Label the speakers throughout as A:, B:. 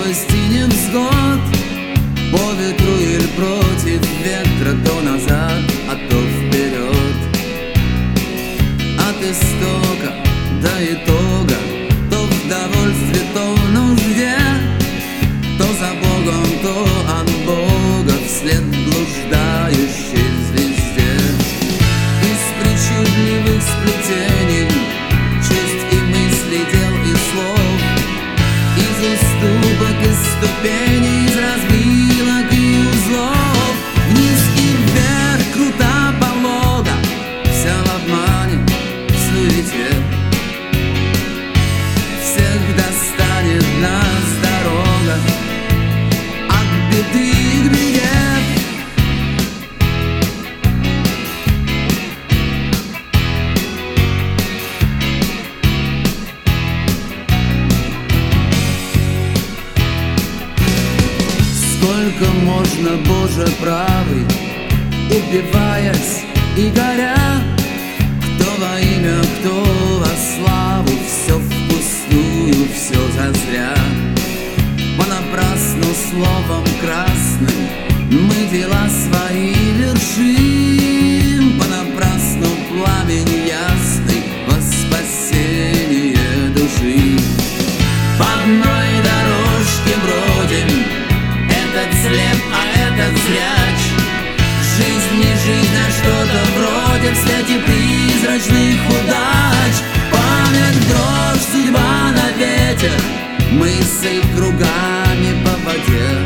A: спасти невзгод. По ветру или против ветра, то назад, а то вперед. От истока до итога, то в довольстве, то в нужде, то за Богом, то от Бога, вслед блуждающей звезде. Из причудливых сплетений чувств и мыслей, дел и слов, из уступок и ступеней, из развилок и узлов, вниз и вверх, крута полога, вся в обмане, в суете. Всех достанет нас дорога от беды к беде. Сколько можно, Боже правый, убиваясь и горя, кто во имя, кто во славу, все впустую, все зазря. Понапрасну словом красным мы дела свои вершим, понапрасну пламень ясный во спасение души. По одной дорожке бродим, этот слеп, а этот зряч. Жизнь не жизнь, а что-то вроде вслед призрачных удач. Память, дрожь, судьба на ветер, мысль кругами по воде.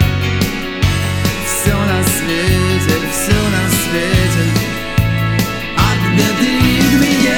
A: Все на свете, все на свете, от беды к беде.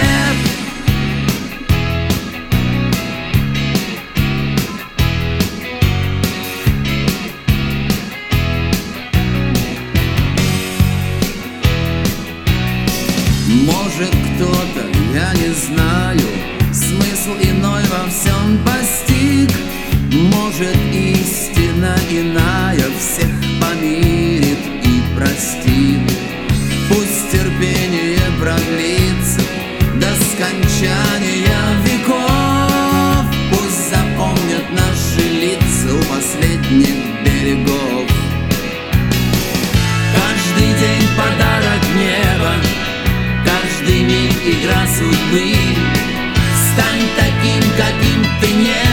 A: Может, кто-то, я не знаю, смысл иной во всем постиг. Может, истина иная всех помирит и простит. Пусть терпение продлится до скончания веков. Пусть запомнят наши лица у последних берегов. Каждый день подарок неба, каждый миг игра судьбы. Стань таким, каким ты не